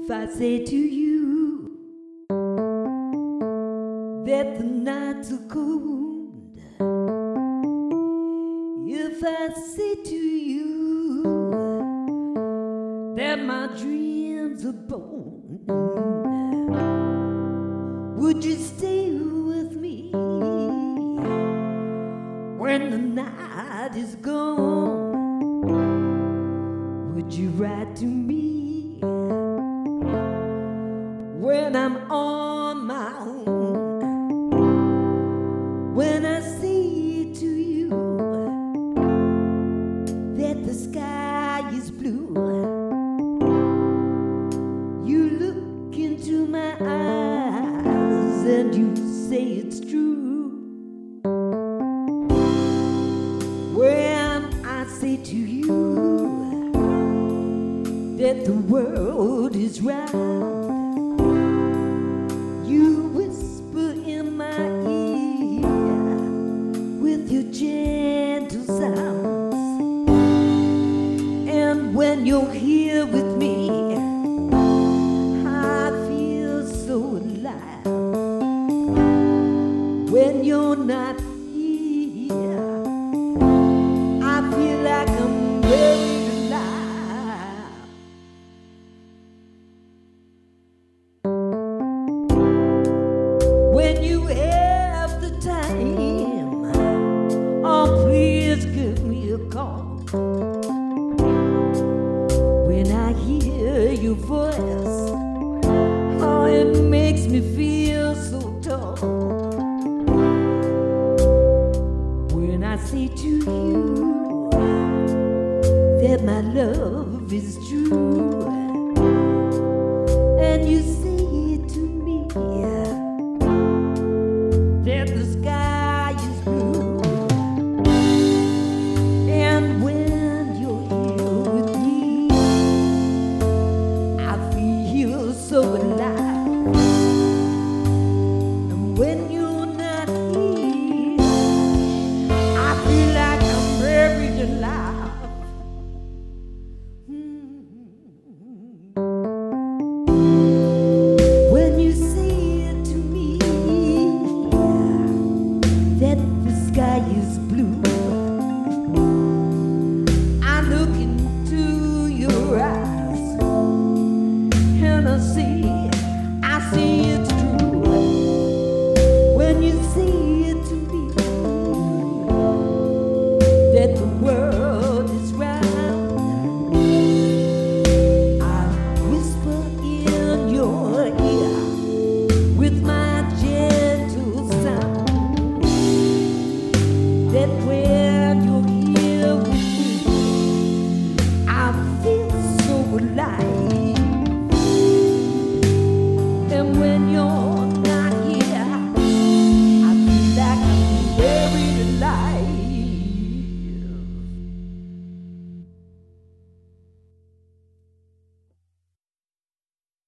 I say to you that the nights are cold, if I say to you that my dreams are bold, would you stay with me when the night is gone? Would you write to me when I'm on my own? When I say to you that the sky is blue, you look into my eyes and you say it's true. When I say to you that the world is round, you whisper in my ear with your gentle sounds. And when you're here with me, I feel so alive. When you're not here, I feel like I'm buried alive. When you have the time, oh, please give me a call. When I hear your voice, oh, it makes me feel so tall. When I say to you that my love is true, and you say to me that the sky is blue, and when you're here with me, I feel so alive. And when you're not here, I feel like I'm buried alive. When you say to me that the sky is blue, I look into your eyes and I see it's true. When you say to me that the world is round, I whisper in your ear with my gentle sound that when you're here with me, I feel so alive.